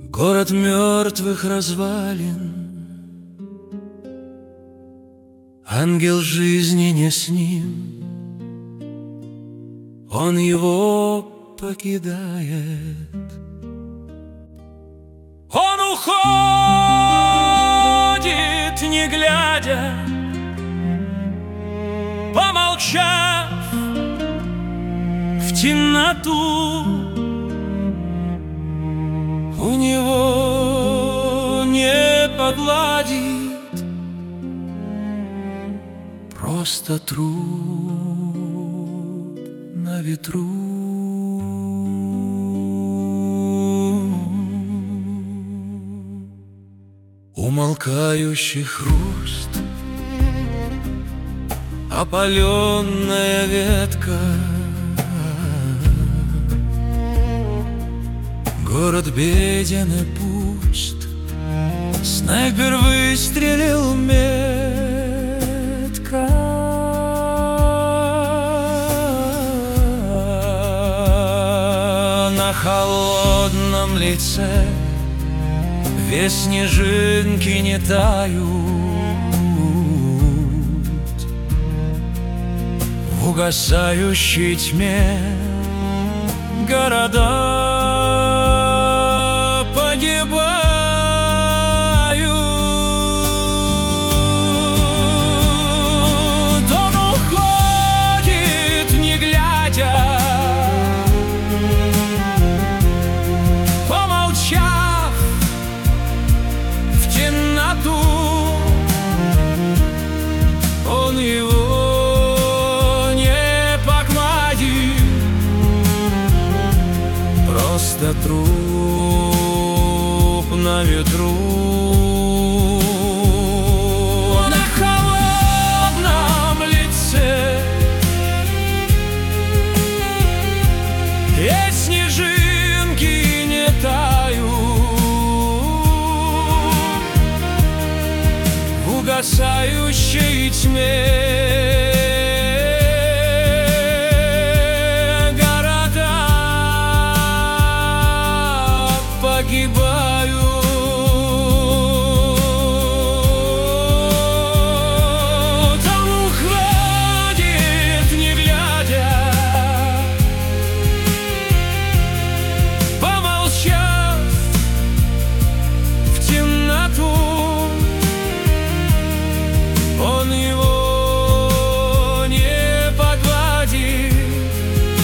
Город мертвых развалин, ангел жизни не с ним, он его покидает. Он уходит, не глядя, помолчав в темноту. У него не погладит, просто труп на ветру. Умолкающий хруст, опаленная ветка. Город беден и пуст, снайпер выстрелил метко. На холодном лице две снежинки не тают. В угасающей тьме города погибают. Он уходит, не глядя, помолчав в темноту. Он его не погладит, просто труп на ветру. На холодном лице и снежинки не тают. В угасающей тьме города погибают.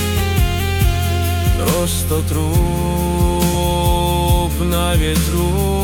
Просто труп на ветру.